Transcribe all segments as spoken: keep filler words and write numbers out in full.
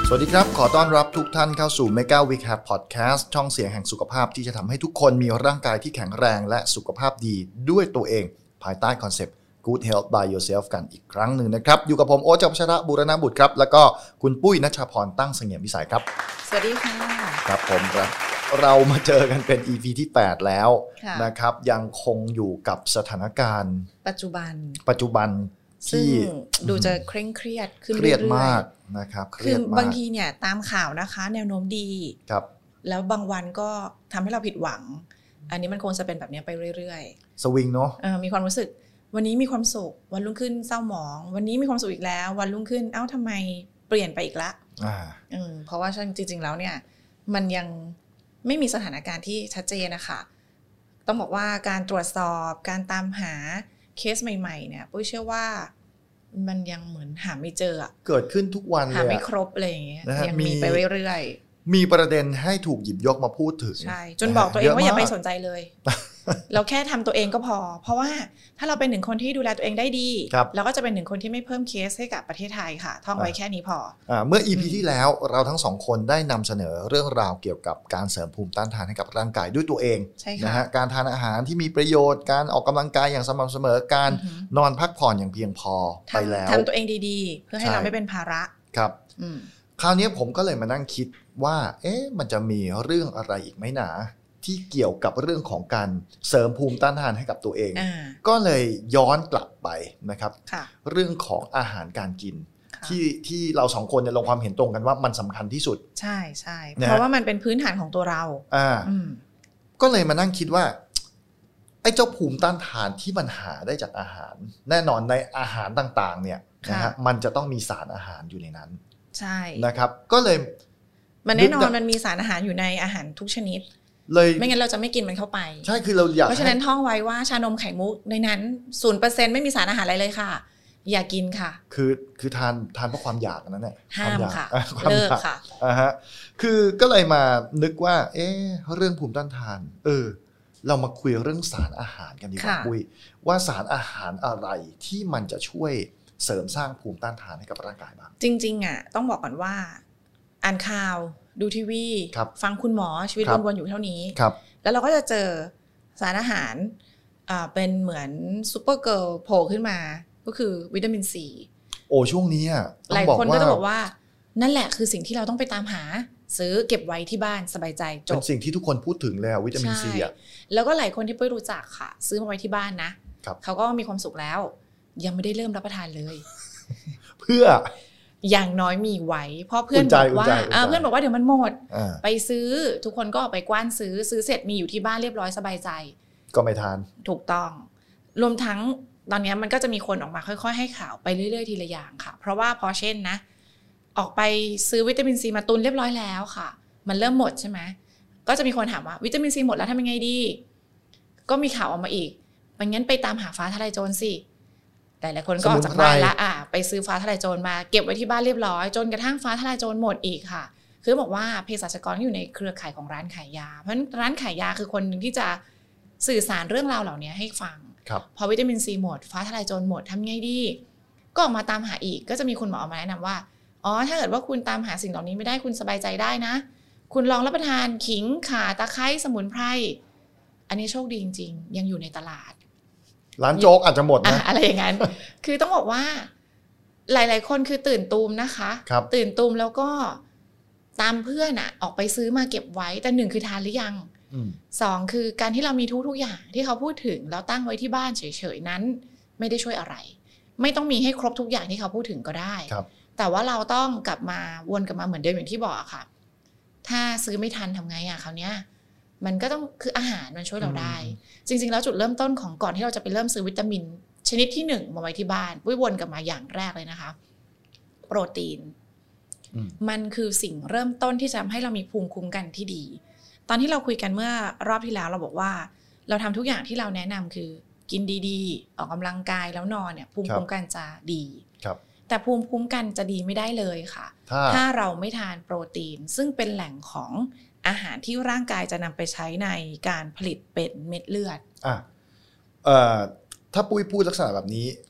สวัสดีครับขอต้อนรับทุกท่านเข้าสู่ Mega Week Hab Podcast ช่องเสียงแห่งสุขภาพที่จะทำให้ทุกคนมีร่างกายที่แข็งแรงและสุขภาพดีด้วยตัวเองภายใต้คอนเซปต์ Good Health by Yourself กันอีกครั้งหนึ่งนะครับอยู่กับผมโอ๊ต จักรพัชรบูรณบุตรครับแล้วก็คุณปุ้ยณชพรตั้งเสงี่ยมวิสัยครับสวัสดีค่ะครับผมครับเรามาเจอกันเป็น อี พี ที่แปดแล้วนะครับยังคงอยู่กับสถานการณ์ปัจจุบันปัจจุบันที่ดูจะเคร่งเครียดขึ้นเรื่อยๆเครียดมากนะครับคือบางทีเนี่ยตามข่าวนะคะแนวโน้มดีครับแล้วบางวันก็ทำให้เราผิดหวังอันนี้มันคงจะเป็นแบบนี้ไปเรื่อยๆสวิงเนาะมีความรู้สึกวันนี้มีความสุขวันรุ่งขึ้นเศร้าหมองวันนี้มีความสุขอีกแล้ววันรุ่งขึ้นเอ้าทำไมเปลี่ยนไปอีกละอ่าเพราะว่าจริงๆแล้วเนี่ยมันยังไม่มีสถานการณ์ที่ชัดเจนนะคะต้องบอกว่าการตรวจสอบการตามหาเคสใหม่ๆเนี่ยปุ้ยเชื่อว่ามันยังเหมือนหาไม่เจอเกิดขึ้นทุกวันเลยหาไม่ครบอะไรอย่างเงี้ยยังมีไปเรื่อยๆมีประเด็นให้ถูกหยิบยกมาพูดถึงใช่จนบอกตัวเองว่าอย่าไปสนใจเลย เราแค่ทำตัวเองก็พอเพราะว่าถ้าเราเป็นหนึ่งคนที่ดูแลตัวเองได้ดีเราก็จะเป็นหนึ่งคนที่ไม่เพิ่มเคสให้กับประเทศไทยค่ะท่องไว้แค่นี้พออ่าเมื่อ อี พี ที่แล้วเราทั้งสองคนได้นำเสนอเรื่องราวเกี่ยวกับการเสริมภูมิต้านทานให้กับร่างกายด้วยตัวเองนะฮะการทานอาหารที่มีประโยชน์การออกกำลังกายอย่างสม่ำเสมอการนอนพักผ่อนอย่างเพียงพอไปแล้วทำตัวเองดีๆเพื่อให้เราไม่เป็นภาระครับคราวนี้ผมก็เลยมานั่งคิดว่าเอ๊ะมันจะมีเรื่องอะไรอีกไหมหนาที่เกี่ยวกับเรื่องของการเสริมภูมิต้านทานให้กับตัวเองก็เลยย้อนกลับไปนะครับเรื่องของอาหารการกินที่ที่เราสองคนเนี่ยลงความเห็นตรงกันว่ามันสำคัญที่สุดใช่ใช่เพราะว่ามันเป็นพื้นฐานของตัวเราอ่าก็เลยมานั่งคิดว่าไอ้เจ้าภูมิต้านทานที่มันหาได้จากอาหารแน่นอนในอาหารต่างๆเนี่ยนะฮะมันจะต้องมีสารอาหารอยู่ในนั้นใช่นะครับก็เลยมันแน่นอนมันมีสารอาหารอยู่ในอาหารทุกชนิดเลยไม่งั้นเราจะไม่กินมันเข้าไปใช่คือเราอยากเพราะฉะนั้นท่องไว้ว่าชานมไข่มุกในนั้น ศูนย์ เปอร์เซ็นต์ ไม่มีสารอาหารอะไรเลยค่ะอย่ากินค่ะคือคือทานทานเพราะความอยากนั่นแหละห้ามค่ะเลิกค่ะอ่าฮะคือก็เลยมานึกว่าเอ๊ะเรื่องภูมิต้านทานเออเรามาคุยเรื่องสารอาหารกันดีกว่าคุยว่าสารอาหารอะไรที่มันจะช่วยเสริมสร้างภูมิต้านทานให้กับร่างกายบ้างจริงๆอ่ะต้องบอกก่อนว่าอ่านข่าวดูทีวีฟังคุณหมอชีวิตวนๆอยู่เท่านี้แล้วเราก็จะเจอสารอาหารเป็นเหมือนซูเปอร์เกิร์ลโผล่ขึ้นมาก็คือวิตามินซีโอ้ช่วงนี้หลายคนก็จะบอกว่านั่นแหละคือสิ่งที่เราต้องไปตามหาซื้อเก็บไว้ที่บ้านสบายใจจบเป็นสิ่งที่ทุกคนพูดถึงแล้ววิตามินซีอ่ะแล้วก็หลายคนที่ปุ้ยรู้จักค่ะซื้อมาไว้ที่บ้านนะเขาก็มีความสุขแล้วยังไม่ได้เริ่มรับประทานเลยเพื่ออย่างน้อยมีไว้เพราะเพื่อนบอกว่าเพื่อนบอกว่าเดี๋ยวมันหมดไปซื้อทุกคนก็ไปกว้านซื้อซื้อเสร็จมีอยู่ที่บ้านเรียบร้อยสบายใจก็ไม่ทานถูกต้องรวมทั้งตอนนี้มันก็จะมีคนออกมาค่อยๆให้ข่าวไปเรื่อยๆทีละอย่างค่ะเพราะว่าพอเช่นนะออกไปซื้อวิตามินซีมาตุนเรียบร้อยแล้วค่ะมันเริ่มหมดใช่ไหมก็จะมีคนถามว่าวิตามินซีหมดแล้วทำยังไงดีก็มีข่าวออกมาอีกงั้นไปตามหาฟ้าทะลายโจรสิแต่หลายคนก็ออกจากบ้านละอ่ะไปซื้อฟ้าทะลายโจรมาเก็บไว้ที่บ้านเรียบร้อยจนกระทั่งฟ้าทะลายโจรหมดอีกค่ะคือบอกว่าเภสัชกรที่อยู่ในเครือข่ายของร้านขายยาเพราะฉะนั้นร้านขายยาคือคนหนึ่งที่จะสื่อสารเรื่องราวเหล่านี้ให้ฟังพอวิตามินซีหมดฟ้าทะลายโจรหมดทำไงดีก็ออกมาตามหาอีกก็จะมีคุณหมอออกมาแนะนำว่าอ๋อถ้าเกิดว่าคุณตามหาสิ่งเหล่านี้ไม่ได้คุณสบายใจได้นะคุณลองรับประทานขิงข่าตะไคร้สมุนไพรอันนี้โชคดีจริงๆยังอยู่ในตลาดร้านโจ๊กอาจจะหมดนะอะอะไรอย่างนั้น คือต้องบอกว่าหลายๆคนคือตื่นตูมนะคะตื่นตูมแล้วก็ตามเพื่อนอะออกไปซื้อมาเก็บไว้แต่หนึ่งคือทานหรือยังสองคือการที่เรามีทุกๆอย่างที่เขาพูดถึงแล้วตั้งไว้ที่บ้านเฉยๆนั้นไม่ได้ช่วยอะไรไม่ต้องมีให้ครบทุกอย่างที่เขาพูดถึงก็ได้แต่ว่าเราต้องกลับมาวนกลับมาเหมือนเดิมอย่างที่บอกค่ะถ้าซื้อไม่ทันทำไงอะคราวเนี้ยมันก็ต้องคืออาหารมันช่วยเราได้จริงๆแล้วจุดเริ่มต้นของก่อนที่เราจะไปเริ่มซื้อวิตามินชนิดที่หนึ่งมาไว้ที่บ้านปุ้ยวนกลับมาอย่างแรกเลยนะคะโปรตีนมันคือสิ่งเริ่มต้นที่จะทำให้เรามีภูมิคุ้มกันที่ดีตอนที่เราคุยกันเมื่อรอบที่แล้วเราบอกว่าเราทำทุกอย่างที่เราแนะนำคือกินดีๆออกกำลังกายแล้วนอนเนี่ยภูมิคุ้มกันจะดีแต่ภูมิคุ้มกันจะดีไม่ได้เลยค่ะถ้าเราไม่ทานโปรตีนซึ่งเป็นแหล่งของอาหารที่ร่างกายจะนำไปใช้ในการผลิตเป็นเม็ดเลือดอ่ะเอ่อถ้าปุ้ยพูดลักษณะแบบนี้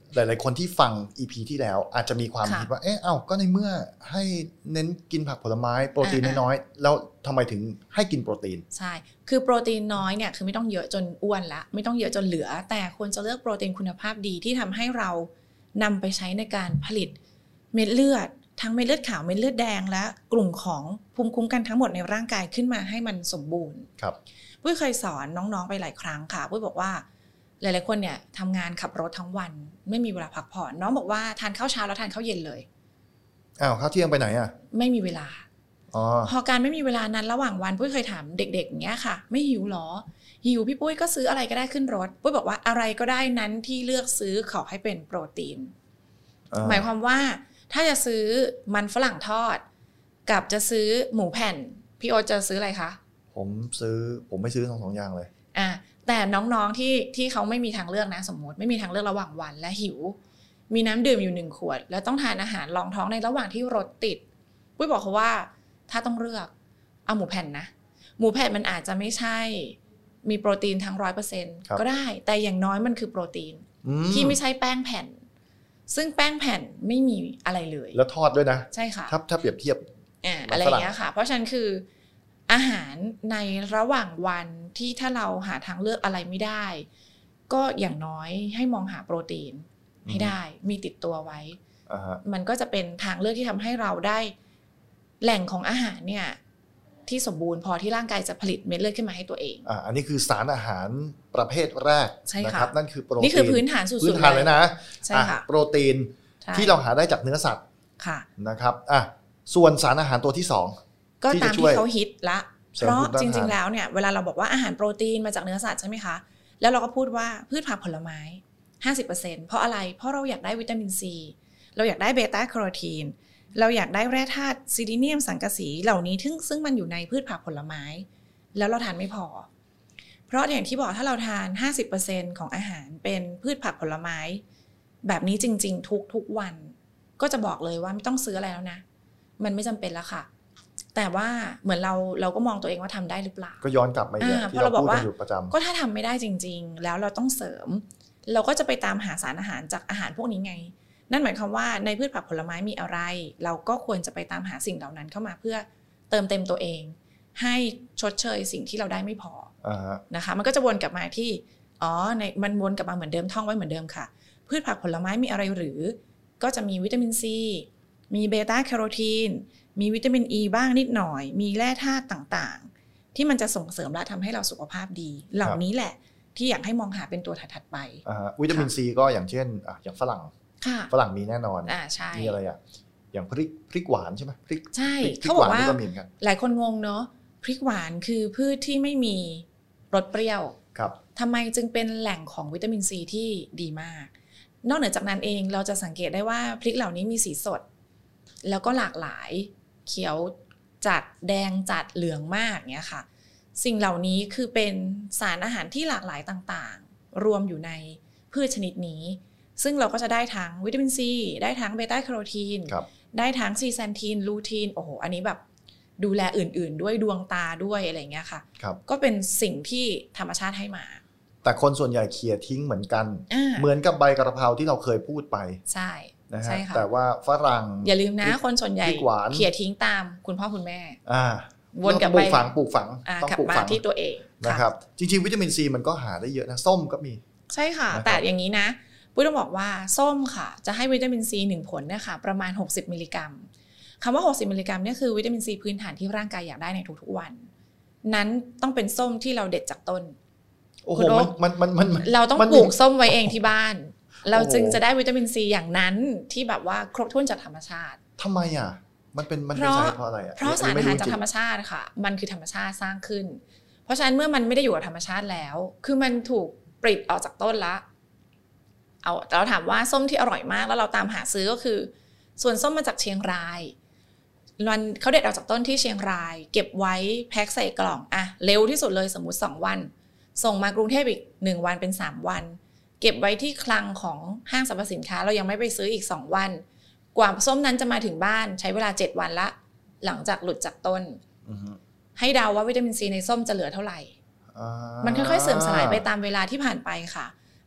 หลายๆคนที่ฟัง อี พี ที่แล้วอาจจะมีความคิดว่าเอ๊ะเอ้าก็ในเมื่อให้เน้นกินผักผลไม้โปรตีนน้อยๆแล้วทำไมถึงให้กินโปรตีนใช่คือโปรตีนน้อยเนี่ยคือไม่ต้องเยอะจนอ้วนละไม่ต้องเยอะจนเหลือแต่ควรจะเลือกโปรตีนคุณภาพดีที่ทำให้เรานำไปใช้ในการผลิตเม็ดเลือดทั้งเม็ดเลือดขาวเม็ดเลือดแดงและกลุ่มของภูมิคุ้มกันทั้งหมดในร่างกายขึ้นมาให้มันสมบูรณ์ครับปุ้ยเคยสอนน้องๆไปหลายครั้งค่ะปุ้ยบอกว่าหลายๆคนเนี่ยทำงานขับรถทั้งวันไม่มีเวลาพักผ่อนน้องบอกว่าทานข้าวเช้าแล้วทานข้าวเย็นเลยอ้าวข้าวเที่ยงไปไหนอ่ะไม่มีเวลาอ๋อพอการไม่มีเวลานั้นระหว่างวันปุ้ยเคยถามเด็กๆอย่างเงี้ยค่ะไม่หิวหรอหิวพี่ปุ้ยก็ซื้ออะไรก็ได้ขึ้นรถปุ้ยบอกว่าอะไรก็ได้นั้นที่เลือกซื้อขอให้เป็นโปรตีนหมายความว่าถ้าจะซื้อมันฝรั่งทอดกับจะซื้อหมูแผ่นพี่โอจะซื้ออะไรคะผมซื้อผมไม่ซื้อทั้งสองอย่างเลยอ่ะแต่น้องๆที่ที่เขาไม่มีทางเลือกนะสมมติไม่มีทางเลือกระหว่างวันและหิวมีน้ำดื่มอยู่หนึ่งขวดแล้วต้องทานอาหารรองท้องในระหว่างที่รถติดปุ้ยบอกเขาว่าถ้าต้องเลือกเอาหมูแผ่นนะหมูแผ่นมันอาจจะไม่ใช่มีโปรตีนทั้ง ร้อยเปอร์เซ็นต์ ก็ได้แต่อย่างน้อยมันคือโปรตีนที่ไม่ใช่แป้งแผ่นซึ่งแป้งแผ่นไม่มีอะไรเลยแล้วทอดด้วยนะใช่ค่ะถ้าถ้าเปรียบเทียบอ่าอะไรอย่างเงี้ยค่ะเพราะฉะนั้นคืออาหารในระหว่างวันที่ถ้าเราหาทางเลือกอะไรไม่ได้ก็อย่างน้อยให้มองหาโปรตีนให้ได้มีติดตัวไว้ uh-huh. มันก็จะเป็นทางเลือกที่ทำให้เราได้แหล่งของอาหารเนี่ยที่สมบูรณ์พอที่ร่างกายจะผลิตเม็ดเลือดขึ้นมาให้ตัวเองอ่าอันนี้คือสารอาหารประเภทแรกนะครับนั่นคือโปรตีนนี่คือพื้นฐานสุดๆพื้นฐานเลยนะใช่ค่ะโปรตีนที่เราหาได้จากเนื้อสัตว์ค่ะนะครับอ่ะส่วนสารอาหารตัวที่สองก็ตามที่เขาฮิตละเพราะจริงๆแล้วเนี่ยเวลาเราบอกว่าอาหารโปรตีนมาจากเนื้อสัตว์ใช่ไหมคะแล้วเราก็พูดว่าพืชผักผลไม้ ห้าสิบเปอร์เซ็นต์ เพราะอะไรเพราะเราอยากได้วิตามินซีเราอยากได้เบต้าแคโรทีนเราอยากได้แร่ธาตุซิลิเนียมสังกะสีเหล่านี้ซึ่งซึ่งมันอยู่ในพืชผักผลไม้แล้วเราทานไม่พอเพราะอย่างที่บอกถ้าเราทาน ห้าสิบเปอร์เซ็นต์ ของอาหารเป็นพืชผักผลไม้แบบนี้จริงๆทุกๆวันก็จะบอกเลยว่าไม่ต้องซื้ออะไรแล้วนะมันไม่จำเป็นแล้วค่ะแต่ว่าเหมือนเราเราก็มองตัวเองว่าทำได้หรือเปล่าก็ย้อนกลับมาอีกที่เราพูดกันอยู่ประจำก็ถ้าทำไม่ได้จริงๆแล้วเราต้องเสริมเราก็จะไปตามหาสารอาหารจากอาหารพวกนี้ไงนั่นหมายความว่าในพืชผักผลไม้มีอะไรเราก็ควรจะไปตามหาสิ่งเหล่านั้นเข้ามาเพื่อเติมเต็มตัวเองให้ชดเชยสิ่งที่เราได้ไม่พอ uh-huh. นะคะมันก็จะวนกลับมาที่อ๋อในมันวนกลับมาเหมือนเดิมท่องไว้เหมือนเดิมค่ะพืชผักผลไม้มีอะไรหรือก็จะมีวิตามินซีมีเบต้าแคโรทีนมีวิตามินอีบ้างนิดหน่อยมีแร่ธาตุต่างๆที่มันจะส่งเสริมและทำให้เราสุขภาพดีเหล่านี้แหละที่อยากให้มองหาเป็นตัวถัดๆไปวิตามินซีก็อย่างเช่นอ่ะอย่างฝรั่งฝรั่งมีแน่นอนอ่าใช่มีอะไรอ่ะอย่างพริกพริกหวานใช่ไหมพริกใช่เขาบอกว่าหลายคนงงเนาะพริกหวานคือพืชที่ไม่มีรสเปรี้ยวครับทำไมจึงเป็นแหล่งของวิตามินซีที่ดีมากนอกเหนือจากนั้นเองเราจะสังเกตได้ว่าพริกเหล่านี้มีสีสดแล้วก็หลากหลายเขียวจัดแดงจัดเหลืองมากเนี้ยค่ะสิ่งเหล่านี้คือเป็นสารอาหารที่หลากหลายต่างๆรวมอยู่ในพืชชนิดนี้ซึ่งเราก็จะได้ทั้งวิตามินซีได้ทั้งเบต้าแคโรทีนได้ทั้งซีแซนทีนลูทีนโอ้โหอันนี้แบบดูแลอื่นๆด้วยดวงตาด้วยอะไรเงี้ยค่ะก็เป็นสิ่งที่ธรรมชาติให้มาแต่คนส่วนใหญ่เขี่ยทิ้งเหมือนกันเหมือนกับใบกระเพราที่เราเคยพูดไปใช่นะฮะแต่ว่าฝรั่งอย่าลืมนะคนส่วนใหญ่เขี่ยทิ้งตามคุณพ่อคุณแม่อ่าวนกลับไปปลูกฝังปลูกฝังต้องปลูกฝังที่ตัวเองนะครับจริงๆวิตามินซีมันก็หาได้เยอะนะส้มก็มีใช่ค่ะแต่อย่างนี้นะปุ้ยต้องบอกว่าส้มค่ะจะให้วิตามินซีหนึ่งผลเนี่ยค่ะประมาณหกสิบมิลลิกรัมคำว่าหกสิบมิลลิกรัมเนี่ยคือวิตามินซีพื้นฐานที่ร่างกายอยากได้ในทุกๆวันนั้นต้องเป็นส้มที่เราเด็ดจากต้นโอ้โหมันมันมันเราต้องปลูกส้มไว้เองที่บ้านเราจึงจะได้วิตามินซีอย่างนั้นที่แบบว่าครบถ้วนจากธรรมชาติทำไมอ่ะมันเป็นมันเป็นสาเหตุเพราะอะไรอ่ะเพราะสารอาหารจากธรรมชาติค่ะมันคือธรรมชาติสร้างขึ้นเพราะฉะนั้นเมื่อมันไม่ได้อยู่กับธรรมชาติแล้วคือมันถูกปลิดออกจากต้นละเอาเราถามว่าส้มที่อร่อยมากแล้วเราตามหาซื้อก็คือส่วนส้มมาจากเชียงรายมันเขาเด็ดออกจากต้นที่เชียงรายเก็บไว้แพ็คใส่กล่องอะเร็วที่สุดเลยสมมุติสองวันส่งมากรุงเทพอีกหนึ่งวันเป็นสามวันเก็บไว้ที่คลังของห้างสรรพสินค้าเรายังไม่ไปซื้ออีกสองวันกว่าส้มนั้นจะมาถึงบ้านใช้เวลาเจ็ดวันละหลังจากหลุดจากต้น uh-huh. ให้เดาว่าวิตามินซีในส้มจะเหลือเท่าไหร่ uh-huh. มันค่อยๆเสื่อมสลายไปตามเวลาที่ผ่านไปค่ะ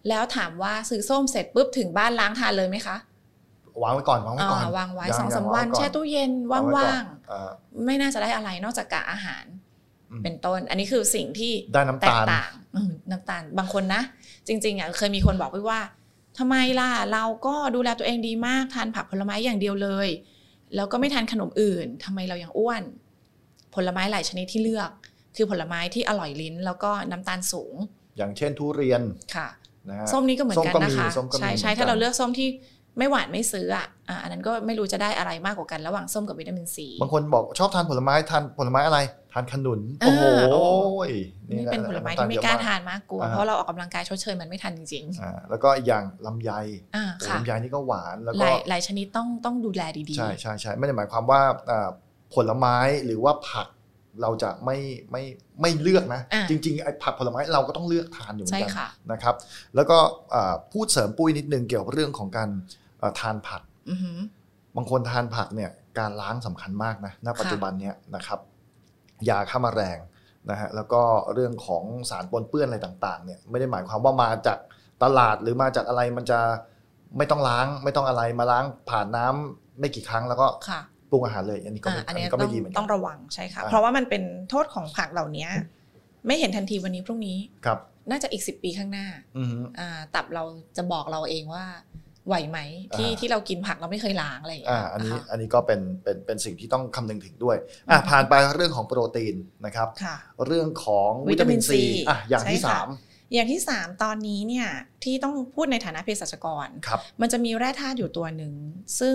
แล้วถามว่าซื้อส้มเสร็จปุ๊บถึงบ้านล้างทานเลยไหมคะวางไว้ก่อนวางไว้ก่อนวางไว้สองสามวันแช่ตู้เย็นว่างๆไม่น่าจะได้อะไรนอกจากกากอาหารเป็นต้นอันนี้คือสิ่งที่แตกต่างน้ำตาลบางคนนะจริงๆอ่ะเคยมีคนบอกไว้ว่าทำไมล่ะเราก็ดูแลตัวเองดีมากทานผักผลไม้อย่างเดียวเลยแล้วก็ไม่ทานขนมอื่นทำไมเรายังอ้วนผลไม้หลายชนิดที่เลือกคือผลไม้ที่อร่อยลิ้นแล้วก็น้ำตาลสูงอย่างเช่นทุเรียนค่ะส้มนี้ก็เหมือนกันนะคะใช่ใช่ถ้าเราเลือกส้มที่ไม่หวานไม่ซื้ออ่ะอันนั้นก็ไม่รู้จะได้อะไรมากกว่ากันระหว่างส้มกับวิตามินซีบางคนบอกชอบทานผลไม้ทานผลไม้อะไรทานขนุนโอ้โหนี่เป็นผลไม้ที่ไม่กล้าทานมากกลัวเพราะเราออกกำลังกายชดเชยมันไม่ทันจริงๆแล้วก็อย่างลำไยลำไยนี่ก็หวานแล้วก็หลายชนิดต้องต้องดูแลดีๆใช่ใช่ใช่ไม่ได้หมายความว่าผลไม้หรือว่าผักเราจะไม่ไม่ไม่เลือกนะจริงๆไอ้ผักผลไม้เราก็ต้องเลือกทานอยู่เหมือนกันนะครับแล้วก็พูดเสริมปุ้ยนิดนึงเกี่ยวกับเรื่องของการทานผักบางคนทานผักเนี่ยการล้างสำคัญมากนะณปัจจุบันเนี้ยนะครับยาฆ่าแมลงนะฮะแล้วก็เรื่องของสารปนเปื้อนอะไรต่างๆเนี่ยไม่ได้หมายความว่ามาจากตลาดหรือมาจากอะไรมันจะไม่ต้องล้างไม่ต้องอะไรมาล้างผ่านน้ำไม่กี่ครั้งแล้วก็ปรุงอาหารเลยอันนี้ก็ไม่ดีเหมือนกันต้องระวังใช่ค่ะเพราะว่ามันเป็นโทษของผักเหล่านี้ไม่เห็นทันทีวันนี้พรุ่งนี้น่าจะอีกสิบปีข้างหน้าตับเราจะบอกเราเองว่าไหวไหมที่ที่เรากินผักเราไม่เคยล้างอะไรอย่างเงี้ยอันนี้อันนี้ก็เป็นเป็นเป็นสิ่งที่ต้องคำนึงถึงด้วยอ่ะผ่านไปเรื่องของโปรตีนนะครับเรื่องของวิตามินซีอ่ะอย่างที่สามอย่างที่สามตอนนี้เนี่ยที่ต้องพูดในฐานะเภสัชกรมันจะมีแร่ธาตุอยู่ตัวหนึ่งซึ่ง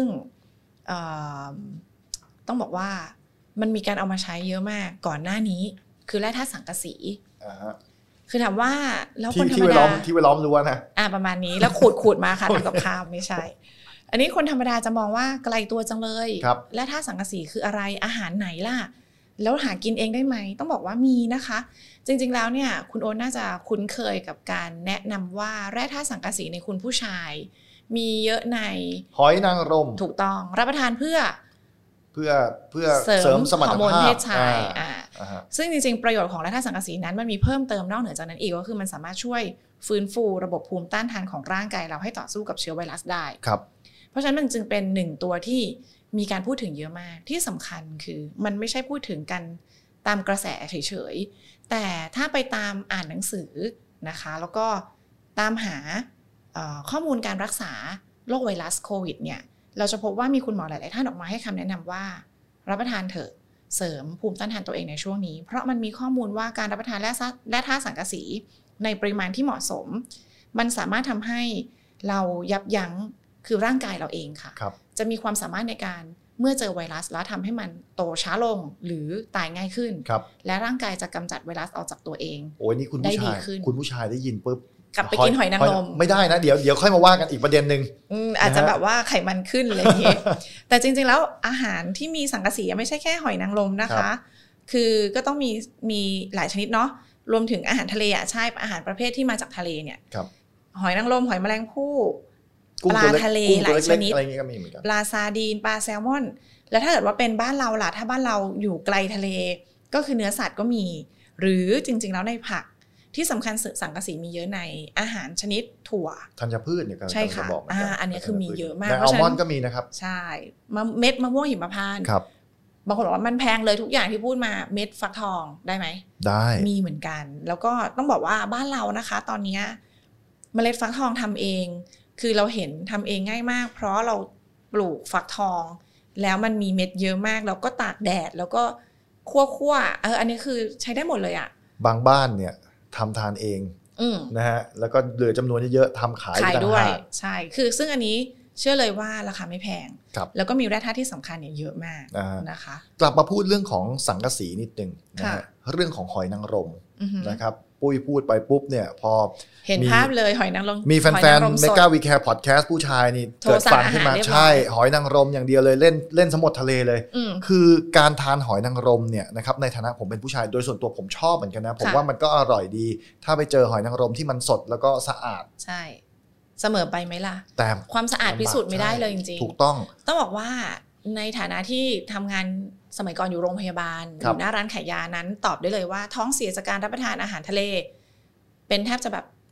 ต้องบอกว่ามันมีการเอามาใช้เยอะมากก่อนหน้านี้คือแร่ธาตุสังกะสีคือถามว่าแล้วคนธรรมดาที่ไปล้อมรั้วนะอ่าประมาณนี้แล้วขูดขูดมาค่ะทำกับข้าวไม่ใช่อันนี้คนธรรมดาจะมองว่าไกลตัวจังเลยและถ้าสังกะสีคืออะไรอาหารไหนล่ะแล้วหากินเองได้ไหมต้องบอกว่ามีนะคะจริงๆแล้วเนี่ยคุณโอ๊ตน่าจะคุ้นเคยกับการแนะนำว่าแร่ธาตุสังกะสีในคุณผู้ชายมีเยอะในหอยนางรมถูกต้องรับประทานเพื่อเพื่อเพื่อเสริมสมรรถภาพฮอร์โมนเพศชายอ่าซึ่งจริงๆประโยชน์ของแร่ธาตุสังกะสีนั้นมันมีเพิ่มเติมนอกเหนือจากนั้นอีกก็คือมันสามารถช่วยฟื้นฟูระบบภูมิต้านทานของร่างกายเราให้ต่อสู้กับเชื้อไวรัสได้ครับเพราะฉะนั้นมันจึงเป็นหนึ่งตัวที่มีการพูดถึงเยอะมากที่สำคัญคือมันไม่ใช่พูดถึงกันตามกระแสเฉยๆแต่ถ้าไปตามอ่านหนังสือนะคะแล้วก็ตามหาข้อมูลการรักษาโรคไวรัสโควิดเนี่ยเราจะพบว่ามีคุณหมอหลายๆท่านออกมาให้คำแนะนำว่ารับประทานเถอะเสริมภูมิต้านทานตัวเองในช่วงนี้เพราะมันมีข้อมูลว่าการรับประทานแร่ธาตุสังกะสีในปริมาณที่เหมาะสมมันสามารถทำให้เรายับยั้งคือร่างกายเราเองค่ะจะมีความสามารถในการเมื่อเจอไวรัสแล้วทำให้มันโตช้าลงหรือตายง่ายขึ้นและร่างกายจะกำจัดไวรัสออกจากตัวเองโอ้ยนี่คุณผู้ชายคุณผู้ชายได้ยินปุ๊บกลับไปกินหอยนางรมไม่ได้นะเดี๋ยวเดี๋ยวค่อยมาว่ากันอีกประเด็นนึงอาจจะแบบว่าไขมันขึ้นอะไรอย่างเงี้ยแต่จริงๆแล้วอาหารที่มีสังกะสีไม่ใช่แค่หอยนางรมนะคะคือก็ต้องมีมีหลายชนิดเนาะรวมถึงอาหารทะเลอ่ะใช่อาหารประเภทที่มาจากทะเลเนี่ยหอยนางรมหอยแมลงภู่ปลาทะเลหลายชนิดปลาซาดีนปลาแซลมอนแล้วถ้าเกิดว่าเป็นบ้านเราล่ะถ้าบ้านเราอยู่ไกลทะเลก็คือเนื้อสัตว์ก็มีหรือจริงๆแล้วในผักที่สำคัญสังกะสีมีเยอะในอาหารชนิดถั่วธัญพืชเนี่ยใช่ค่ะอ่าอันนี้คือมีเยอะมากในอัลมอนด์ก็มีนะครับใช่เม็ดมะม่วงหิมพานต์บางคนบอกว่ามันแพงเลยทุกอย่างที่พูดมาเม็ดฟักทองได้ไหมได้มีเหมือนกันแล้วก็ต้องบอกว่าบ้านเรานะคะตอนนี้เมล็ดฟักทองทำเองคือเราเห็นทำเองง่ายมากเพราะเราปลูกฟักทองแล้วมันมีเม็ดเยอะมากแล้วก็ตากแดดแล้วก็คั่วๆเอออันนี้คือใช้ได้หมดเลยอะบางบ้านเนี่ยทำทานเองนะฮะแล้วก็เหลือจำนวนเยอะๆทำขายขายด้วยใช่คือซึ่งอันนี้เชื่อเลยว่าราคาไม่แพงแล้วก็มีแร่ธาตุที่สำคัญเนี่ยเยอะมากนะคะกลับมาพูดเรื่องของสังกะสีนิดนึงนะฮะเรื่องของหอยนางรมนะครับปุ้ยพูดไปปุ๊บเนี่ยพอเห็นภาพเลยหอยนางรมมีแฟนๆ Mega We Care Podcast ผู้ชายนี่เกิดฟังขึ้นมาใช่หอยนางรมอย่างเดียวเลยเล่นเล่นสมดทะเลเลยคือการทานหอยนางรมเนี่ยนะครับในฐานะผมเป็นผู้ชายโดยส่วนตัวผมชอบเหมือนกันนะผมว่ามันก็อร่อยดีถ้าไปเจอหอยนางรมที่มันสดแล้วก็สะอาดใช่เสมอไปไหมล่ะแต่ความสะอาดพิสูจน์ไม่ได้เลยจริงๆถูกต้องต้องบอกว่าในฐานะที่ทำงานสมัยก่อนอยู่โรงพยาบาลอยู่หน้าร้านขายยานั้นตอบได้เลยว่าท้องเสียจากการรับประทานอาหารทะเลเป็นแทบจะแบบ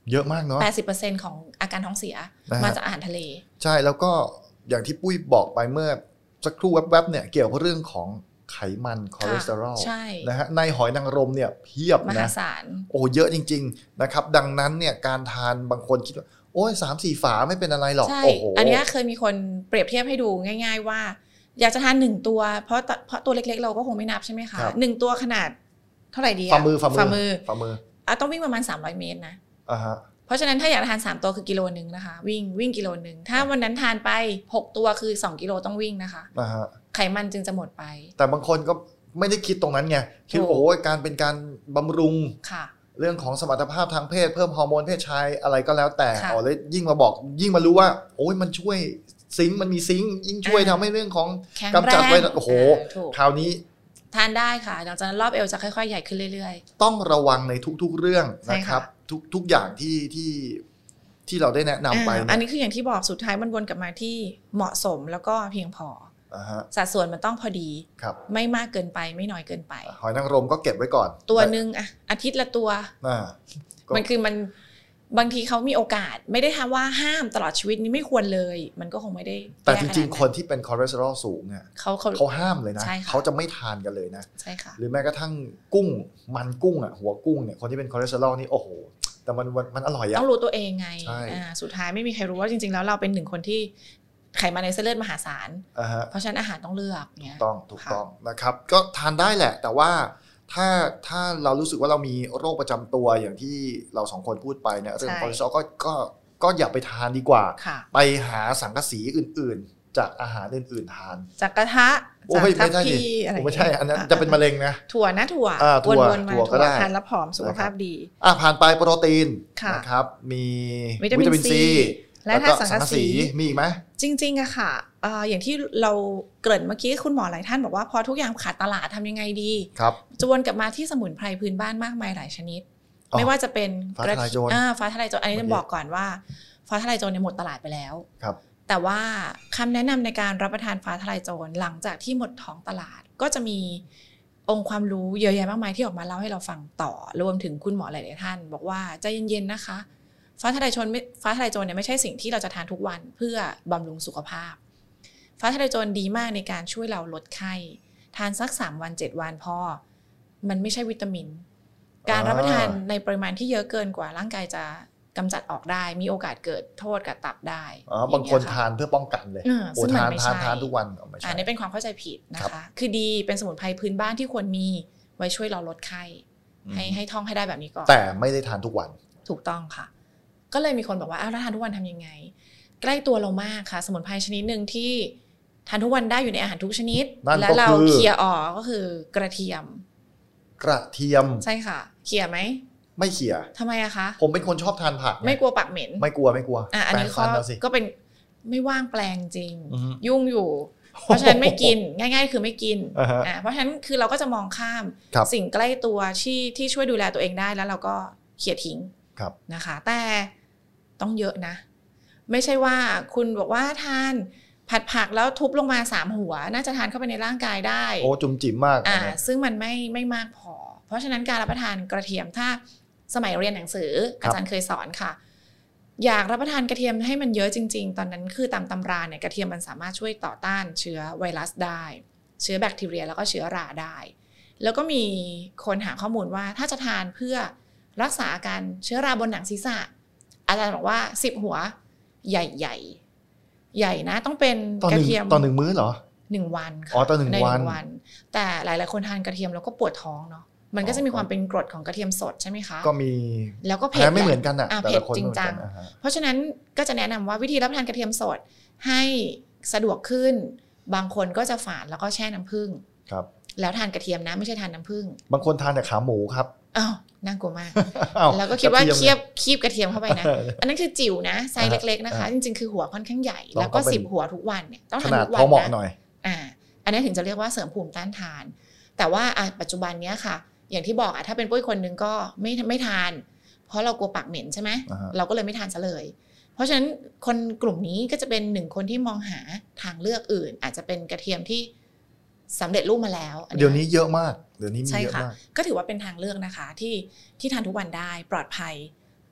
เยอะมากเนาะแปดสิบเปอร์เซ็นต์ ของอาการท้องเสียมาจากอาหารทะเลใช่แล้วก็อย่างที่ปุ้ยบอกไปเมื่อสักครู่แวบๆเนี่ยเกี่ยวกับเรื่องของไขมันคอเลสเตอรอลนะฮะในหอยนางรมเนี่ยเพียบนะมหาศาลโอ้เยอะจริงๆนะครับดังนั้นเนี่ยการทานบางคนคิดว่าโอ้ย สามสี่ ฝาไม่เป็นอะไรหรอกโอ้โหอันนี้เคยมีคนเปรียบเทียบให้ดูง่ายๆว่าอยากจะทานหนึ่งตัวเพราะเพราะตัวเล็กๆเราก็คงไม่นับใช่ไหมคะหนึ่งตัวขนาดเท่าไหร่ดีฝ่ามือฝ่ามือฝ่ามือฝ่ามืออ่ะต้องวิ่งประมาณสามร้อยเมตรนะอ่าฮะเพราะฉะนั้นถ้าอยากทานสามตัวคือกิโลนึงนะคะวิ่งวิ่งกิโลนึงถ้าวันนั้นทานไปหกตัวคือสองกิโลต้องวิ่งนะคะอ่าฮะไขมันจึงจะหมดไปแต่บางคนก็ไม่ได้คิดตรงนั้นไงคิดโอ้ยการเป็นการบำรุงเรื่องของสมรรถภาพทางเพศเพิ่มฮอร์โมนเพศชายอะไรก็แล้วแต่อ๋อเลยยิ่งมาบอกยิ่งมารู้ว่าโอ้ยมันช่วยซิงค์มันมีซิงค์ยิ่งช่วยทำให้เรื่องของกำจัดไว้โอ้โหคราวนี้ทานได้ค่ะหลังจากนั้นรอบเอวจะค่อยๆใหญ่ขึ้นเรื่อยๆต้องระวังในทุกๆเรื่องนะครับทุกทุกอย่างที่ที่ที่เราได้แนะนำไปอันนี้คืออย่างที่บอกสุดท้ายมันวนกลับมาที่เหมาะสมแล้วก็เพียงพอสัดส่วนมันต้องพอดีไม่มากเกินไปไม่น้อยเกินไปหอยนางรมก็เก็บไว้ก่อนตัวนึงอะอาทิตย์ละตัวมันคือมันบางทีเขามีโอกาสไม่ได้ทำว่าห้ามตลอดชีวิตนี้ไม่ควรเลยมันก็คงไม่ได้แต่จริงๆคนที่เป็นคอเลสเตอรอลสูงเนี่ยเขาเขาห้ามเลยนะเขาจะไม่ทานกันเลยนะใช่ค่ะหรือแม้กระทั่งกุ้งมันกุ้งอ่ะหัวกุ้งเนี่ยคนที่เป็นคอเลสเตอรอลนี่โอ้โหแต่มันมันอร่อยอะต้องรู้ตัวเองไงสุดท้ายไม่มีใครรู้ว่าจริงๆแล้วเราเป็นหนึ่งคนที่ไขมันในเส้นเลือดมหาศาลเพราะฉะนั้นอาหารต้องเลือกเนี่ยต้องถูกต้องนะครับก็ทานได้แหละแต่ว่าถ้าถ้าเรารู้สึกว่าเรามีโรคประจำตัวอย่างที่เราสองคนพูดไปเนี่ยเรื่องคอเลสเตอรอลก็ก็ก็อย่าไปทานดีกว่าไปหาสังกะสีอื่นๆจากอาหารอื่นๆทานจากกระทะจากทัพพีอะไรไม่ใช่อันนั้นจะเป็นมะเร็งนะถั่วนะถั่ววนๆมาถั่วทานแล้วผอมสุขภาพดีอ่ะผ่านไปโปรตีนนะครับมีวิตามินซีและถ้าสังกะสีมีอีกไหมจริงๆอะค่ะอย่างที่เราเกริ่นเมื่อกี้คุณหมอหลายท่านบอกว่าพอทุกอย่างขาดตลาดทำยังไงดีครับจะวนกลับมาที่สมุนไพรพื้นบ้านมากมายหลายชนิดไม่ว่าจะเป็นฟ้าทะลายโจรฟ้าทะลายโจรอันนี้ต้องบอกก่อนว่าฟ้าทะลายโจรเนี่ยหมดตลาดไปแล้วครับแต่ว่าคำแนะนำในการรับประทานฟ้าทะลายโจรหลังจากที่หมดท้องตลาดก็จะมีองค์ความรู้เยอะแยะมากมายที่ออกมาเล่าให้เราฟังต่อรวมถึงคุณหมอหลายๆท่านบอกว่าใจเย็นๆนะคะฟ้าทะลายโจรฟ้าทะลายโจรเนี่ยไม่ใช่สิ่งที่เราจะทานทุกวันเพื่อบำรุงสุขภาพฟ้าทะลายโจรดีมากในการช่วยเราลดไข้ทานสักสามวันเจ็ดวันพอมันไม่ใช่วิตามินการรับประทานในปริมาณที่เยอะเกินกว่าร่างกายจะกำจัดออกได้มีโอกาสเกิดโทษกับตับได้อ๋อบางคนทานเพื่อป้องกันเลยโอ้ทานทานทานทุกวันอันนี้เป็นความเข้าใจผิดนะคะคือดีเป็นสมุนไพรพื้นบ้านที่ควรมีไว้ช่วยเราลดไข้ให้ให้ท่องให้ได้แบบนี้ก่อนแต่ไม่ได้ทานทุกวันถูกต้องค่ะก็เลยมีคนบอกว่าอ้าวแล้วทานทุกวันทำยังไงใกล้ตัวเรามากค่ะสมุนไพรชนิดหนึ่งที่ทานทุกวันได้อยู่ในอาหารทุกชนิดและเราเคี่ยออกก็คือกระเทียมกระเทียมใช่ค่ะเคี่ยไหมไม่เคี่ยทำไมอะคะผมเป็นคนชอบทานผักไม่กลัวปากเหม็นไม่กลัวไม่กลัวอ่ะอันนี้ก็ก็เป็นไม่ว่างแปลงจริงยุ่งอยู่เพราะฉะนั้นไม่กินง่ายๆคือไม่กินอ่าเพราะฉะนั้นคือเราก็จะมองข้ามสิ่งใกล้ตัวที่ที่ช่วยดูแลตัวเองได้แล้วเราก็เคี่ยทิ้งนะคะแต่ต้องเยอะนะไม่ใช่ว่าคุณบอกว่าทานผัดผักแล้วทุบลงมาสามหัวน่าจะทานเข้าไปในร่างกายได้โอ้จุ่มจิ๋มมากอ่าซึ่งมันไม่ไม่มากพอเพราะฉะนั้นการรับประทานกระเทียมถ้าสมัยเรียนหนังสืออาจารย์เคยสอนค่ะอยากรับประทานกระเทียมให้มันเยอะจริงๆตอนนั้นคือตามตำราเนี่ยกระเทียมมันสามารถช่วยต่อต้านเชื้อไวรัสได้เชื้อแบคทีเรียแล้วก็เชื้อราได้แล้วก็มีคนหาข้อมูลว่าถ้าจะทานเพื่อรักษาอาการเชื้อราบนหนังศีรษะอาจารย์บอกว่าสิบหัวใหญ่ๆ ใ, ใหญ่นะต้องเป็นกระเทียมต่อหนึ่งมื้อเหรอหนึ่งวันอ๋อต่อหนึ่งวันแต่หลายๆคนทานกระเทียมแล้วก็ปวดท้องเนาะมันก็จะมีความเป็นกรดของกระเทียมสดใช่ไหมคะก็มีแล้วก็เผ็ดไม่เหมือนกันอ่ะเผ็ดจริงจังเพราะฉะนั้นก็จะแนะนำว่าวิธีรับประทานกระเทียมสดให้สะดวกขึ้นบางคนก็จะฝานแล้วก็แช่น้ำผึ้งครับแล้วทานกระเทียมนะไม่ใช่ทานน้ำผึ้งบางคนทานแต่ขาหมูครับอ้าวน่ากลัวมากแล้วก็คิดว่าเคียบคีบกระเทียมเข้าไปนะอันนั้นคือจิ๋วนะไซส์เล็กๆนะคะจริงๆคือหัวค่อนข้างใหญ่แล้วก็สิบหัวทุกวันเนี่ยต้องทานทุกวันนะอ่าอันนี้ถึงจะเรียกว่าเสริมภูมิต้านทานแต่ว่าปัจจุบันเนี้ยค่ะอย่างที่บอกอ่ะถ้าเป็นปุ้ยคนนึงก็ไม่ไม่ทานเพราะเรากลัวปากเหม็นใช่ไหมเราก็เลยไม่ทานซะเลยเพราะฉะนั้นคนกลุ่มนี้ก็จะเป็นหนึ่งคนที่มองหาทางเลือกอื่นอาจจะเป็นกระเทียมที่สำเร็จรูปมาแล้วเดี๋ยวนี้เยอะมากเดี๋ยวนี้มีเยอะมากก็ถือว่าเป็นทางเลือกนะคะที่ที่ทานทุกวันได้ปลอดภัย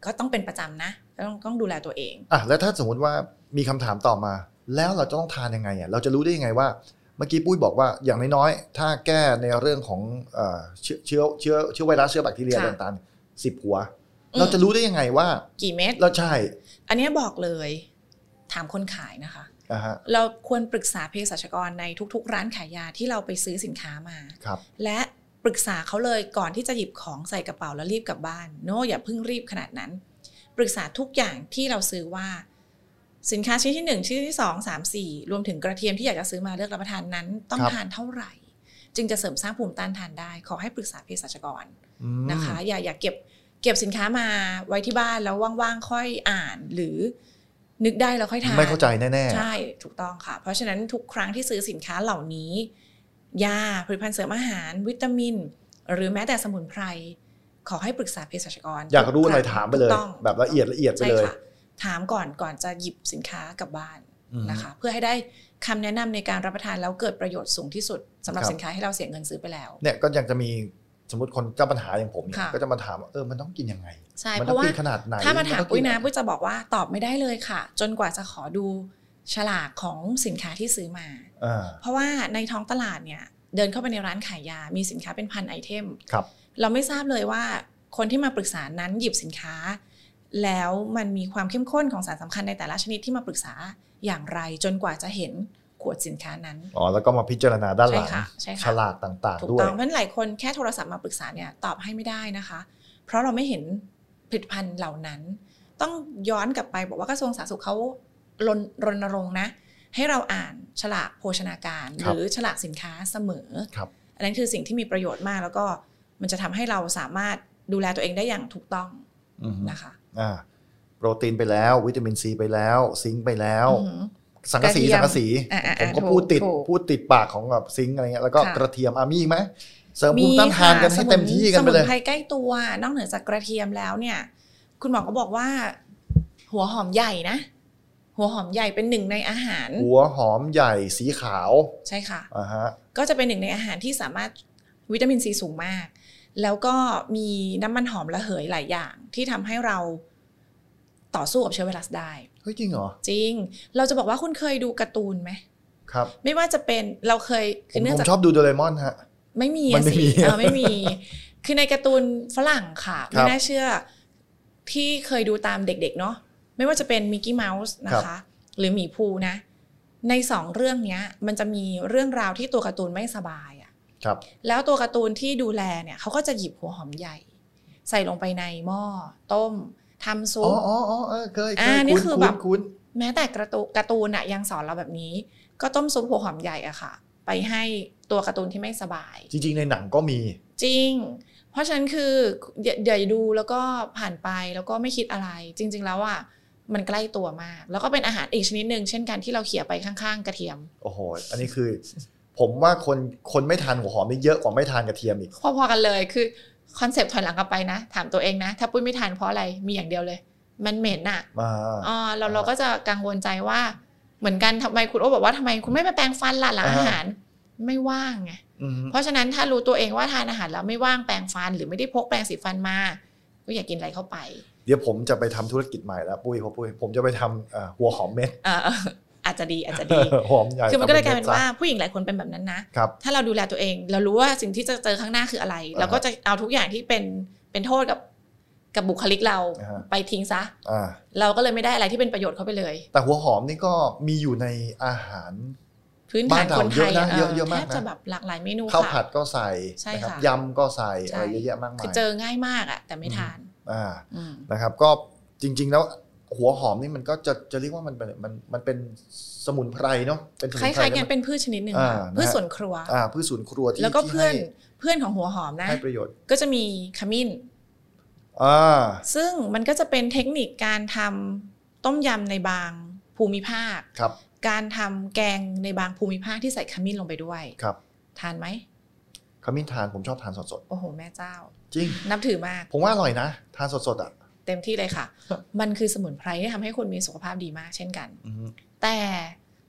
ก็ต้องเป็นประจำนะต้องต้องดูแลตัวเองอ่ะแล้วถ้าสมมติว่ามีคำถามต่อมาแล้วเราจะต้องทานยังไงอ่ะเราจะรู้ได้ยังไงว่าเมื่อกี้ปุ้ยบอกว่าอย่างน้อยๆถ้าแก้ในเรื่องของเอ่อเชื้อเชื้อเชื้อเชื้อไวรัสเชื้อแบคทีเรียต่างๆสิบหัวเราจะรู้ได้ยังไงว่ากี่เม็ดเราใช่อันนี้บอกเลยถามคนขายนะคะ uh-huh. เราควรปรึกษาเภสัชกรในทุกๆร้านขายยาที่เราไปซื้อสินค้ามาและปรึกษาเขาเลยก่อนที่จะหยิบของใส่กระเป๋าแล้วรีบกลับบ้านโน้อย่าเพิ่งรีบขนาดนั้นปรึกษาทุกอย่างที่เราซื้อว่าสินค้าชิ้นที่หนึ่งชิ้นที่สองสามสี่รวมถึงกระเทียมที่อยากจะซื้อมาเลือกรับประทานนั้นต้องทานเท่าไหร่จึงจะเสริมสร้างภูมิต้านทานได้ขอให้ปรึกษาเภสัชกรนะคะอย่าอย่าเก็บเก็บสินค้ามาไว้ที่บ้านแล้วว่างๆค่อยอ่านหรือนึกได้แล้วค่อยทานไม่เข้าใจแน่ๆใช่ถูกต้องค่ะเพราะฉะนั้นทุกครั้งที่ซื้อสินค้าเหล่านี้ยาผลิตภัณฑ์เสริมอาหารวิตามินหรือแม้แต่สมุนไพรขอให้ปรึกษาเภสัชกรอยากรู้อะไรถามไปเลยแบบละเอียดละเอียดไปเลยถามก่อนก่อนจะหยิบสินค้ากลับบ้านนะคะเพื่อให้ได้คำแนะนำในการรับประทานแล้วเกิดประโยชน์สูงที่สุดสำหรับสินค้าที่เราเสียเงินซื้อไปแล้วเนี่ยก็ยังจะมีสมมติคนเจ้าปัญหาอย่างผมเนี่ยก็จะมาถามว่าเออมันต้องกินยังไงใช่เพราะว่าถ้ามาถามปุ้ยนะปุ้ยจะบอกว่าตอบไม่ได้เลยค่ะจนกว่าจะขอดูฉลากของสินค้าที่ซื้อมาเพราะว่าในท้องตลาดเนี่ยเดินเข้าไปในร้านขายยามีสินค้าเป็นพันไอเทมเราไม่ทราบเลยว่าคนที่มาปรึกษานั้นหยิบสินค้าแล้วมันมีความเข้มข้นของสารสำคัญในแต่ละชนิดที่มาปรึกษาอย่างไรจนกว่าจะเห็นขวดสินค้านั้นอ๋อแล้วก็มาพิจารณาด้านหลังฉลากต่างๆด้วยถูกต้องเพราะหลายคนแค่โทรศัพท์มาปรึกษาเนี่ยตอบให้ไม่ได้นะคะเพราะเราไม่เห็นผลิตภัณฑ์เหล่านั้นต้องย้อนกลับไปบอกว่ากระทรวงสาธารณสุขเขารณรงค์นะให้เราอ่านฉลากโภชนาการหรือฉลากสินค้าเสมออันนั้นคือสิ่งที่มีประโยชน์มากแล้วก็มันจะทำให้เราสามารถดูแลตัวเองได้อย่างถูกต้องนะคะอ่าโปรตีนไปแล้ววิตามินซีไปแล้วซิงค์ไปแล้วสังกะสีสังกะสีผมก็พูดติดพูดติดปากของแบบซิงค์อะไรเงี้ยแล้วก็กระเทียมอ่ะมีอีกไหมเสริมภูมิต้านทานกันให้เต็มที่กันไปเลยสมุนไพรใกล้ตัวนอกเหนือจากกระเทียมแล้วเนี่ยคุณหมอก็บอกว่าหัวหอมใหญ่นะหัวหอมใหญ่เป็นหนึ่งในอาหารหัวหอมใหญ่สีขาวใช่ค่ะอ่าฮะก็จะเป็นหนึ่งในอาหารที่สามารถวิตามินซีสูงมากแล้วก็มีน้ำมันหอมระเหยหลายอย่างที่ทำให้เราต่อสู้กับเชื้อไวรัสได้เฮ้ยจริงเหรอจริงเราจะบอกว่าคุณเคยดูการ์ตูนไหมครับไม่ว่าจะเป็นเราเคยคือเนื่องจากผมชอบดูโดเรมอนฮะไม่มีสิเออไม่มีคือในการ์ตูนฝรั่งค่ะไม่น่าเชื่อที่เคยดูตามเด็กๆเนาะไม่ว่าจะเป็นมิกกี้เมาส์นะคะหรือหมีภูนะในสองเรื่องนี้มันจะมีเรื่องราวที่ตัวการ์ตูนไม่สบายอ่ะแล้วตัวการ์ตูนที่ดูแลเนี่ยเขาก็จะหยิบหัวหอมใหญ่ใส่ลงไปในหม้อต้มทำซุปอ๋ออ๋อเออเคยอ่านี่คือแบบแม้แต่การ์ตูนการ์ตูนอะยังสอนเราแบบนี้ก็ต้มซุปหัวหอมใหญ่อะค่ะไปให้ตัวการ์ตูนที่ไม่สบายจริงๆในหนังก็มีจริงเพราะฉะนั้นคืออย่าดูแล้วก็ผ่านไปแล้วก็ไม่คิดอะไรจริงๆแล้วอะมันใกล้ตัวมากแล้วก็เป็นอาหารอีกชนิดนึงเช่นกันที่เราเขี่ยไปข้างๆกระเทียมโอ้โหอันนี้คือผมว่าคนคนไม่ทานหัวหอมนี่เยอะกว่าไม่ทานกระเทียมอีกพอๆกันเลยคือคอนเซปต์ถอยหลังกลับไปนะถามตัวเองนะถ้าปุ้ยไม่ทานเพราะอะไรมีอย่างเดียวเลยมันเหม็นอ่ะอ๋อเราเราก็จะกังวลใจว่าเหมือนกันทำไมคุณโอ๊บอกว่าทำไมคุณไม่ไปแปรงฟันล่ะหลังอาหารไม่ว่างไงเพราะฉะนั้นถ้ารู้ตัวเองว่าทานอาหารแล้วไม่ว่างแปรงฟันหรือไม่ได้พกแปรงสีฟันมาก็อย่ากินอะไรเข้าไปเดี๋ยวผมจะไปทำธุรกิจใหม่แล้วปุ้ยปุ้ยผมจะไปทำหัวหอมเม็ดอาจจะดีอาจจะดีหอมใหญ่คือมันก็เลยกลายเป็นว่าผู้หญิงหลายคนเป็นแบบนั้นนะถ้าเราดูแลตัวเองเรารู้ว่าสิ่งที่จะเจอข้างหน้าคืออะไรเราก็จะเอาทุกอย่างที่เป็นเป็นโทษกับกับบุคลิกเราไปทิ้งซะเราก็เลยไม่ได้อะไรที่เป็นประโยชน์เข้าไปเลยแต่หัวหอมนี่ก็มีอยู่ในอาหารพื้นฐานคนไทยเยอะเยอะมากนะแทบจะแบบหลากหลายเมนูค่ะข้าวผัดก็ใส่นะครับยำก็ใส่อะไรเยอะแยะมากมายคือเจอง่ายมากอ่ะแต่ไม่ทานนะครับก็จริงๆแล้วหัวหอมนี่มันก็จะจะเรียกว่ามันเป็นมันมันเป็นสมุนไพรเนาะเป็นสมุนไพรคล้ายๆกันเป็นพืชชนิดหนึ่งพืชสวนครัวอ่าพืชสวนครัวที่แล้วก็เพื่อนเพื่อนของหัวหอมนะให้ประโยชน์ก็จะมีขมิ้นอ่าซึ่งมันก็จะเป็นเทคนิคการทำต้มยำในบางภูมิภาคครับการทำแกงในบางภูมิภาคที่ใส่ขมิ้นลงไปด้วยครับทานไหมขมิ้นทานผมชอบทานสดๆโอ้โหแม่เจ้าจริงนับถือมากผมว่าอร่อยนะทานสดๆอ่ะเต็มที่เลยค่ะ มันคือสมุนไพรที่ทำให้คนมีสุขภาพดีมากเช่นกันแต่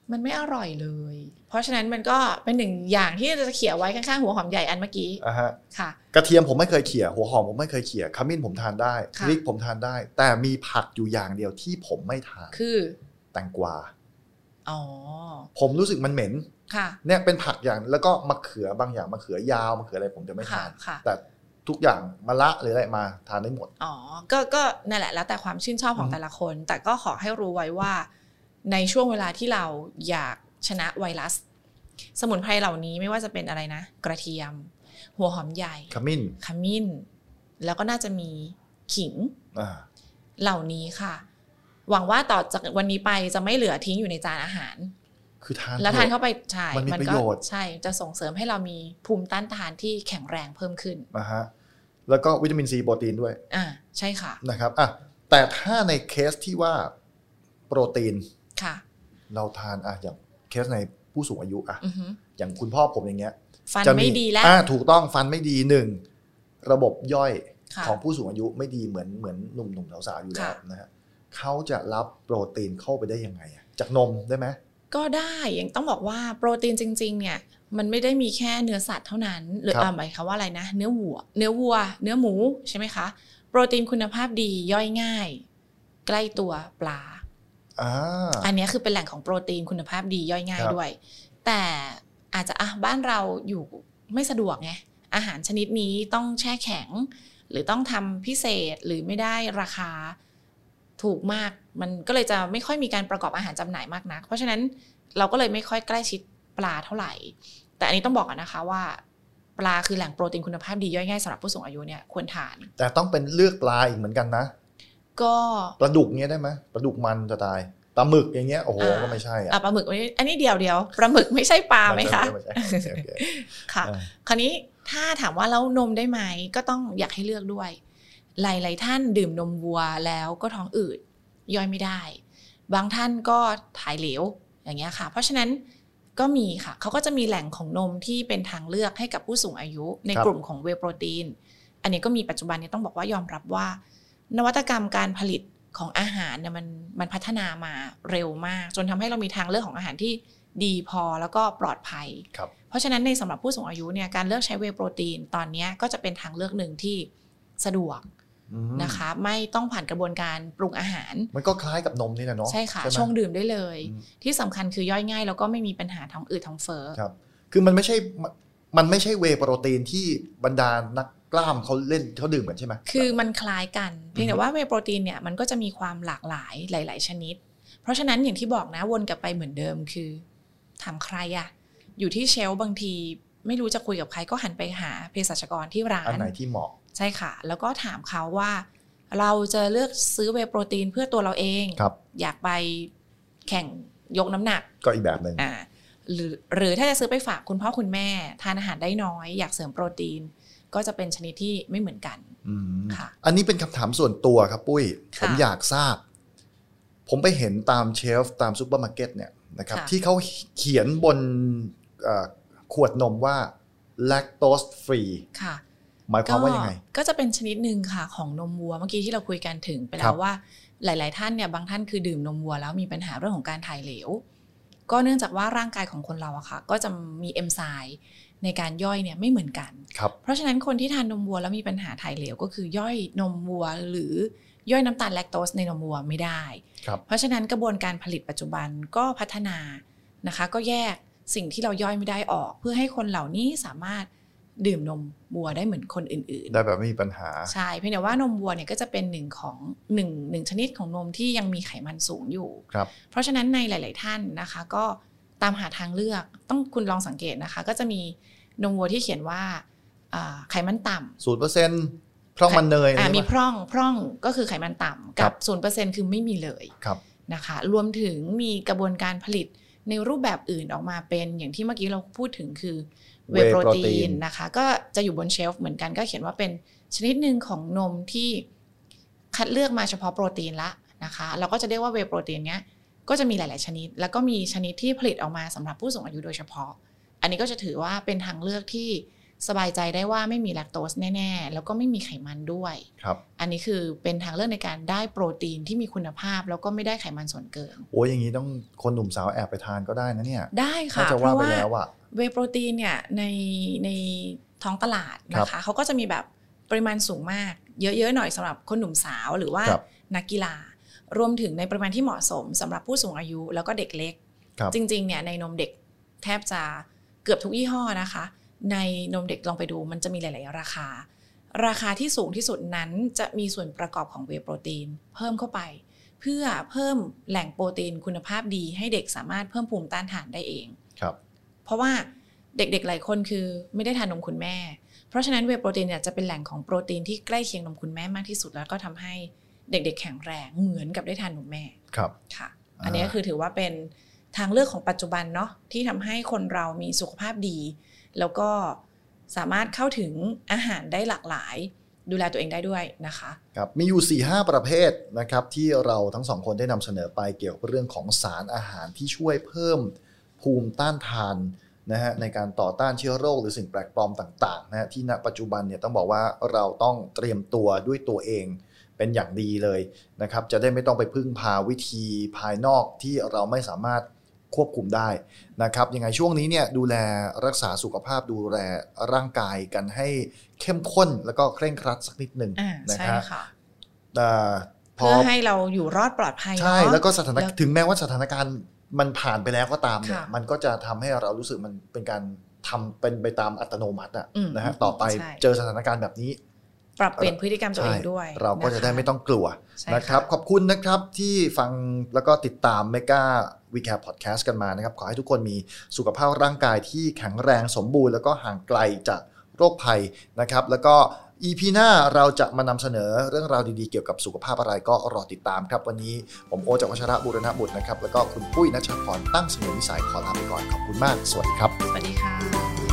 มันไม่อร่อยเลยเพราะฉะนั้นมันก็เป็นหนึ่งอย่างที่จะเขี่ยไว้ข้างๆหัวหอมใหญ่อันเมื่อกี้อ่าฮะค่ะกระเทียมผมไม่เคยเขี่ยหัวหอมผมไม่เคยเขี่ยขมิ้นผมทานได้พริกผมทานได้แต่มีผักอยู่อย่างเดียวที่ผมไม่ทานคือแตงกวาอ๋อผมรู้สึกมันเหม็นค่ะเนี่ยเป็นผักอย่างแล้วก็มะเขือบางอย่างมะเขือยาวมะเขืออะไรผมจะไม่ทานแต่ทุกอย่างมะละหรืออะไรมาทานได้หมดอ๋อก็ก็นั่นแหละแล้วแต่ความชื่นชอบของแต่ละคนแต่ก็ขอให้รู้ไว้ว่าในช่วงเวลาที่เราอยากชนะไวรัสสมุนไพรเหล่านี้ไม่ว่าจะเป็นอะไรนะกระเทียมหัวหอมใหญ่ขมิ้นขมิ้นแล้วก็น่าจะมีขิงเหล่านี้ค่ะหวังว่าต่อจากวันนี้ไปจะไม่เหลือทิ้งอยู่ในจานอาหารคือทานแล้วทานเข้าไปใช่มันมีประโยชน์ใช่จะส่งเสริมให้เรามีภูมิต้านทานที่แข็งแรงเพิ่มขึ้นนะฮะแล้วก็วิตามินซีโปรตีนด้วยอ่าใช่ค่ะนะครับอ่ะแต่ถ้าในเคสที่ว่าโปรตีนค่ะเราทานอ่ะอย่างเคสในผู้สูงอายุอ่ะอย่างคุณพ่อผมอย่างเงี้ยฟันไม่ดีแล้วอ่าถูกต้องฟันไม่ดีหนึ่งระบบย่อยของผู้สูงอายุไม่ดีเหมือนเหมือนหนุ่มๆสาวๆอยู่แล้วนะฮะเขาจะรับโปรตีนเข้าไปได้ยังไงจากนมได้ไหมก็ได้ยังต้องบอกว่าโปรตีนจริงๆเนี่ยมันไม่ได้มีแค่เนื้อสัตว์เท่านั้นหรือหมายความว่าอะไรนะเนื้อวัวเนื้อวัวเนื้อหมูใช่ไหมคะโปรตีนคุณภาพดีย่อยง่ายใกล้ตัวปลาอ่าอันนี้คือเป็นแหล่งของโปรตีนคุณภาพดีย่อยง่ายด้วยแต่อาจจะอ่ะบ้านเราอยู่ไม่สะดวกไงอาหารชนิดนี้ต้องแช่แข็งหรือต้องทำพิเศษหรือไม่ได้ราคาถูกมากมันก็เลยจะไม่ค่อยมีการประกอบอาหารจำหน่ายมากนักเพราะฉะนั้นเราก็เลยไม่ค่อยใกล้ชิดปลาเท่าไหร่แต่อันนี้ต้องบอกกันนะคะว่าปลาคือแหล่งโปรตีนคุณภาพดีย่อยง่ายสำหรับผู้สูงอายุเนี่ยควรทานแต่ต้องเป็นเลือกปลาอีกเหมือนกันนะก็ปลาดุกเงี้ยได้ไหมปลาดุกมันจะตายปลาหมึกอย่างเงี้ยโอ้โหก็ไม่ใช่อ่ะปลาหมึกอันนี้เดียวเดียวปลาหมึกไม่ใช่ปลาไหมคะค่ะคราวนี้ถ้าถามว่าแล้วนมได้ไหมก็ต้องอยากให้เลือกด้วยหลายๆท่านดื่มนมวัวแล้วก็ท้องอืดย่อยไม่ได้บางท่านก็ถ่ายเหลวอย่างเงี้ยค่ะเพราะฉะนั้นก็มีค่ะเขาก็จะมีแหล่งของนมที่เป็นทางเลือกให้กับผู้สูงอายุในกลุ่มของเวย์โปรตีนอันนี้ก็มีปัจจุบันนี้ต้องบอกว่ายอมรับว่านวัตกรรมการผลิตของอาหารเนี่ยมันมันพัฒนามาเร็วมากจนทำให้เรามีทางเลือกของอาหารที่ดีพอแล้วก็ปลอดภัยเพราะฉะนั้นในสำหรับผู้สูงอายุเนี่ยการเลือกใช้เวย์โปรตีนตอนนี้ก็จะเป็นทางเลือกหนึ่งที่สะดวกนะคะไม่ต้องผ่านกระบวนการปรุงอาหารมันก็คล้ายกับนมนี่นะเนาะใช่ค่ะชงดื่มได้เลยที่สำคัญคือย่อยง่ายแล้วก็ไม่มีปัญหาท้องอืดท้องเฟ้อครับคือมันไม่ใช่มันไม่ใช่เวย์โปรตีนที่บรรดานักกล้ามเขาเล่นเขาดื่มกันใช่ไหมคือมันคล้ายกันเพียงแต่ว่าเวย์โปรตีนเนี่ยมันก็จะมีความหลากหลายหลายๆชนิดเพราะฉะนั้นอย่างที่บอกนะวนกลับไปเหมือนเดิมคือถามใครอะอยู่ที่เชลฟ์บางทีไม่รู้จะคุยกับใครก็หันไปหาเภสัชกรที่ร้านอันไหนที่เหมาะใช่ค่ะแล้วก็ถามเขาว่าเราจะเลือกซื้อเวย์โปรตีนเพื่อตัวเราเองอยากไปแข่งยกน้ำหนักก็อีกแบบนึงอ่าหรือหรือถ้าจะซื้อไปฝากคุณพ่อคุณแม่ทานอาหารได้น้อยอยากเสริมโปรตีนก็จะเป็นชนิดที่ไม่เหมือนกันค่ะอันนี้เป็นคำถามส่วนตัวครับปุ้ยผมอยากทราบผมไปเห็นตามเชลฟ์ตามซูเปอร์มาร์เก็ตเนี่ยนะครับที่เขาเขียนบนขวดนมว่า lactose free ค่ะหมายความว่ายังไงก็จะเป็นชนิดหนึ่งค่ะของนมวัวเมื่อกี้ที่เราคุยกันถึงไปแล้วว่าหลายๆท่านเนี่ยบางท่านคือดื่มนมวัวแล้วมีปัญหาเรื่องของการถ่ายเหลวก็เนื่องจากว่าร่างกายของคนเราอะค่ะก็จะมีเอนไซม์ในการย่อยเนี่ยไม่เหมือนกันเพราะฉะนั้นคนที่ทานนมวัวแล้วมีปัญหาถ่ายเหลวก็คือย่อยนมวัวหรือย่อยน้ำตาลแลคโตสในนมวัวไม่ได้เพราะฉะนั้นกระบวนการผลิตปัจจุบันก็พัฒนานะคะก็แยกสิ่งที่เราย่อยไม่ได้ออกเพื่อให้คนเหล่านี้สามารถดื่มนมวัวได้เหมือนคนอื่นๆได้แบบไม่มีปัญหาใช่เพียงแต่ว่านมวัวเนี่ยก็จะเป็นหนึ่งของหนึ่งหนึ่งชนิดของนมที่ยังมีไขมันสูงอยู่เพราะฉะนั้นในหลายๆท่านนะคะก็ตามหาทางเลือกต้องคุณลองสังเกตนะคะก็จะมีนมวัวที่เขียนว่าไขมันต่ำศูนย์เปอร์เซ็นต์ พร่องมันเนยมีพร่องพร่องก็คือไขมันต่ำกับ ศูนย์เปอร์เซ็นต์ คือไม่มีเลยนะคะรวมถึงมีกระบวนการผลิตในรูปแบบอื่นออกมาเป็นอย่างที่เมื่อกี้เราพูดถึงคือเวย์โปรตีนนะคะก็จะอยู่บนเชลฟ์เหมือนกันก็เขียนว่าเป็นชนิดหนึ่งของนมที่คัดเลือกมาเฉพาะโปรตีนละนะคะเราก็จะเรียกว่าเวย์โปรตีนเนี้ยก็จะมีหลายๆชนิดแล้วก็มีชนิดที่ผลิตออกมาสำหรับผู้สูงอายุโดยเฉพาะอันนี้ก็จะถือว่าเป็นทางเลือกที่สบายใจได้ว่าไม่มีแลคโตสแน่ๆแล้วก็ไม่มีไขมันด้วยครับอันนี้คือเป็นทางเลือกในการได้โปรตีนที่มีคุณภาพแล้วก็ไม่ได้ไขมันส่วนเกินโอ้ยอย่างนี้ต้องคนหนุ่มสาวแอบไปทานก็ได้นะเนี่ยได้ค่ะเพราะว่าเวย์โปรตีนเนี่ยในในท้องตลาดนะคะเขาก็จะมีแบบปริมาณสูงมากเยอะๆหน่อยสำหรับคนหนุ่มสาวหรือว่านักกีฬารวมถึงในปริมาณที่เหมาะสมสำหรับผู้สูงอายุแล้วก็เด็กเล็กจริงๆเนี่ยในนมเด็กแทบจะเกือบทุกยี่ห้อนะคะในนมเด็กลองไปดูมันจะมีหลายๆราคาราคาที่สูงที่สุดนั้นจะมีส่วนประกอบของเวย์โปรตีนเพิ่มเข้าไปเพื่อเพิ่มแหล่งโปรตีนคุณภาพดีให้เด็กสามารถเพิ่มภูมิต้านทานได้เองครับเพราะว่าเด็กๆหลายคนคือไม่ได้ทานนมคุณแม่เพราะฉะนั้นเวย์โปรตีนเนี่ยจะเป็นแหล่งของโปรตีนที่ใกล้เคียงนมคุณแม่มากที่สุดแล้วก็ทำให้เด็กๆแข็งแรงเหมือนกับได้ทานนมแม่ครับค่ะอันนี้คือถือว่าเป็นทางเลือกของปัจจุบันเนาะที่ทำให้คนเรามีสุขภาพดีแล้วก็สามารถเข้าถึงอาหารได้หลากหลายดูแลตัวเองได้ด้วยนะคะครับมีอยู่ สี่ห้า ประเภทนะครับที่เราทั้งสองคนได้นำเสนอไปเกี่ยวกับเรื่องของสารอาหารที่ช่วยเพิ่มภูมิต้านทานนะฮะในการต่อต้านเชื้อโรคหรือสิ่งแปลกปลอมต่างๆนะฮะที่ณปัจจุบันเนี่ยต้องบอกว่าเราต้องเตรียมตัวด้วยตัวเองเป็นอย่างดีเลยนะครับจะได้ไม่ต้องไปพึ่งพาวิธีภายนอกที่เราไม่สามารถควบคุมได้นะครับยังไงช่วงนี้เนี่ยดูแลรักษาสุขภาพดูแลร่างกายกันให้เข้มข้นแล้วก็เคร่งครัดสักนิดหนึ่งนะฮะเพื่อให้เราอยู่รอดปลอดภัยใช่แล้วก็สถานถึงแม้ว่าสถานการณ์มันผ่านไปแล้วก็ตามเนี่ยมันก็จะทำให้เรารู้สึกมันเป็นการทำเป็นไปตามอัตโนมัติอะนะฮะต่อไปเจอสถานการณ์แบบนี้ปรับเปลี่ยนพฤติกรรมตัวเองด้วยเราก็จะได้ไม่ต้องกลัวนะครับขอบคุณนะครับที่ฟังแล้วก็ติดตาม Mega Recap Podcast กันมานะครับขอให้ทุกคนมีสุขภาพร่างกายที่แข็งแรงสมบูรณ์แล้วก็ห่างไกลจากโรคภัยนะครับแล้วก็ อี พี หน้าเราจะมานำเสนอเรื่องราวดีๆเกี่ยวกับสุขภาพอะไรก็รอติดตามครับวันนี้ผมโอจากวชระบูรณบุตรนะครับแล้วก็คุณปุ้ยณัชพรตั้งสมุนวิสัยขอลาไปก่อนขอบคุณมากสวัสดีครับสวัสดีค่ะ